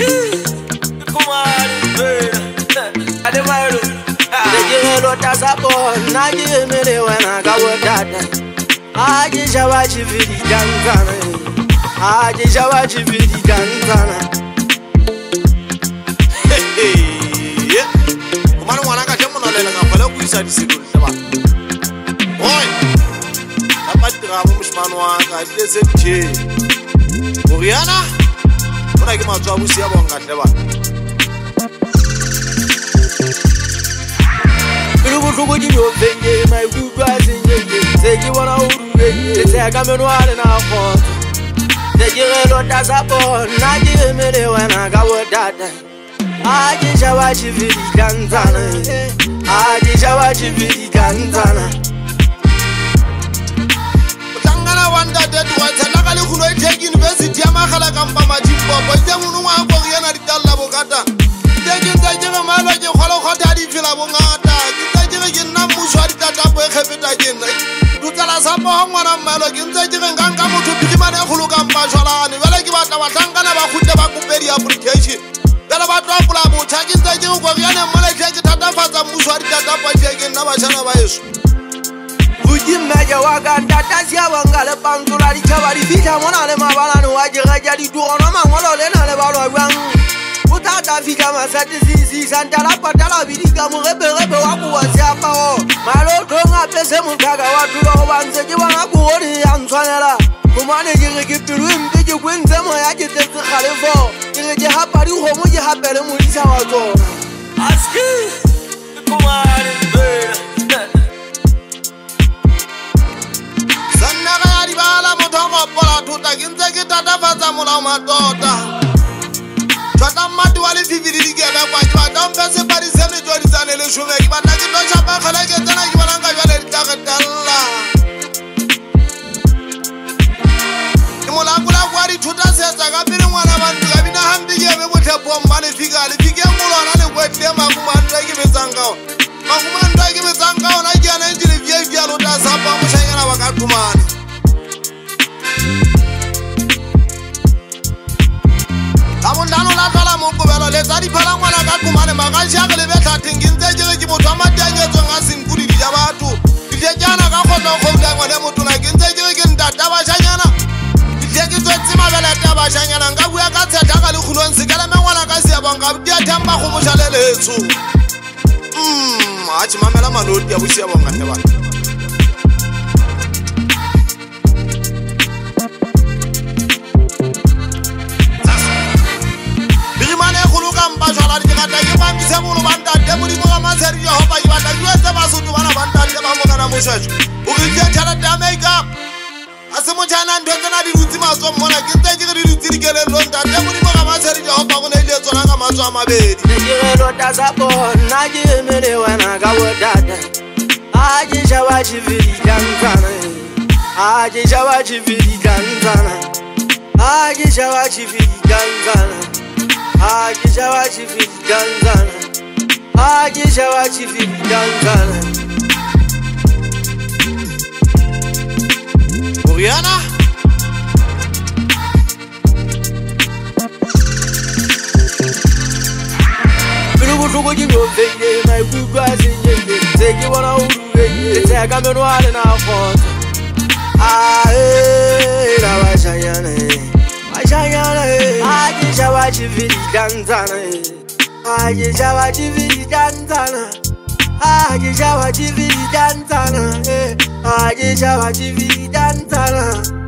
Oriana, ona ke matswa busi ya bonga hle ba. Ke botlhoko di no fenge mai kutwa tsenyenge. Se ke bona o ruwe, se ka menwale na khotsa. Se ke relo ta sapo, na ke emele wena ka bodata. A ke shaba chividi kanzana. A ke shaba chividi kanzana. Wanda dead white la ka le khulo e take university ya magala ka mpa majimbo bo tse munu wa go yana di talla bokata ke ke malo ke kholo khota di fila bongata ke ke nna muswa di tata bo e khepeta ke nna du tsala sa mo ngwana malo ke ntse ke nganga motho bidimane kholo ka mpa jwalane bele ke batla ba tlankana ba khutle ba kupedi application bele ba twa pula botha ke ntse ke go yana mole ke tata fatsa muswa di tata bo ke nna ba tshana ba yeso. Meja wakanda tasia wangale pangula di chavari fita mona le mabala no wajira jadi duono mangolo le na le balwa bang utata fita masati si santala patala bidika mu rebe wa kuwa siapa o malo donga pese mutaga watu ba banze ke bana ku ori antwanela kumane ke ke piruim ke ke kwenze mo ya ke tse khalefo ke ke hapari ho mo ke hapere mo di sa wa tsona aski kumane bala motongo pola tuta kinze kitata fatsa mula matota chata mati wale viviri ke ba kwa jwa dompe se pari se le jodi tsane le shume ki bana ki tosha ba khala ke tsana ki bana ka jwa le takatalla ke mola kula kwari tuta se tsa ka pele ngwana bantu ka bina hambi ke be botle bomba le fika le fike molwana le kwete makumanda ke betsangao makumanda ke betsangao na ke ana ndile via lo ta sa pa mo shanyana ba ka tumana. Abundano la kala mo ko bela le tsadi phala ngwana ka kumane magashi a le betla tengintse ke ke motho amatanye tsonga sinkudi di batho ditjana ka khotlo khouta ngwane motho na kentse ke ntata ba shanyana ke tsotsi mabela ta ba shanyana nka bua ka tsheta ka le khulong se kala mengwana ka sia bonga di a thamba go moshaleleetso a tshimamela manoti ya busia bonga ne ba. Bajala di kata ke ba mi se mo banda de mo di mo ma se ri ho ba yi banda yu se ba so tu bana banda de ba mo kana mo shashu o ke tja tjala da makeup ase mo tjana ndo tsena di rutsi ma so mona ke tse ke di rutsi di kele lo nda de mo di mo ma se ri ho ba mo ne ile tsona ka matso a mabedi ke lo ta sa bo na ke emele wena ka bodata a ke shaba chividi kanzana a ke shaba chividi kanzana a ke shaba chividi kanzana Akisha wa chifidi kanzana Akisha wa chifidi kanzana Oriana Bilu butuko jinyo fenge mai kukwa sinyenge Seki wana uruwe Seka menwale na khotsa Na washanyane Akisha wa chividi kanzana Akisha wa chividi kanzana Akisha wa chividi kanzana Akisha wa chividi kanzana